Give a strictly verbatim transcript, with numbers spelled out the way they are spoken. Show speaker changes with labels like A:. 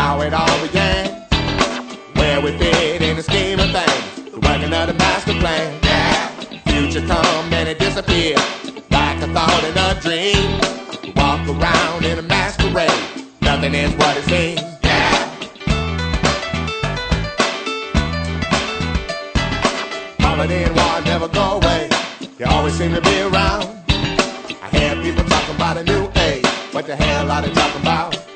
A: how it all began, where we fit in the scheme of things, the working of the master plan. Yeah. Future come and it disappear, like a thought in a dream. We walk around in a masquerade, nothing is what it seems. Yeah. Poverty and war never go away, they always seem to be around. I hear people talking about a new age, what the hell are they talking about?